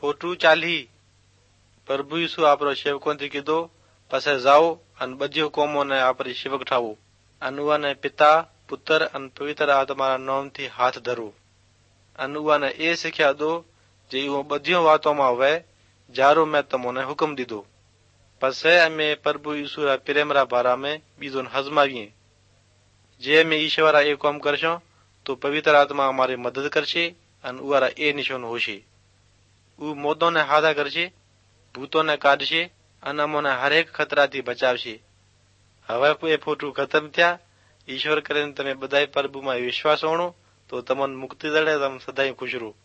Photo चाली प्रभु यीशु आपरो सेवकों थी कीधो पसे जाओ अन बजियो कोमो ने आपरी सेवक ठावो अन उहा ने पिता पुत्र अन पवित्र आत्मा नाम थी हाथ धरो अन उहा ने ए सिख्या दो जे वो बजियो वातो मा वे जारो मैं तमोने हुक्म दीदो पसे अमे प्रभु यीशु रा प्रेम रा बारा में बीजोन हजमावीए जे में ईश्वर ए काम करशो तो पवित्र आत्मा हमारी मदद करशे अन उहा रा ए निशान होशे उ मोदों ने हादा करशे भूतों ने काढशे अन अमोने हरेक खतरा थी बचावशे हवे ए फोटू खत्म थया ईश्वर करे तमे बधाई प्रभु में विश्वास होणो तो तमन मुक्ति दड़े तम सदाई खुश रहो।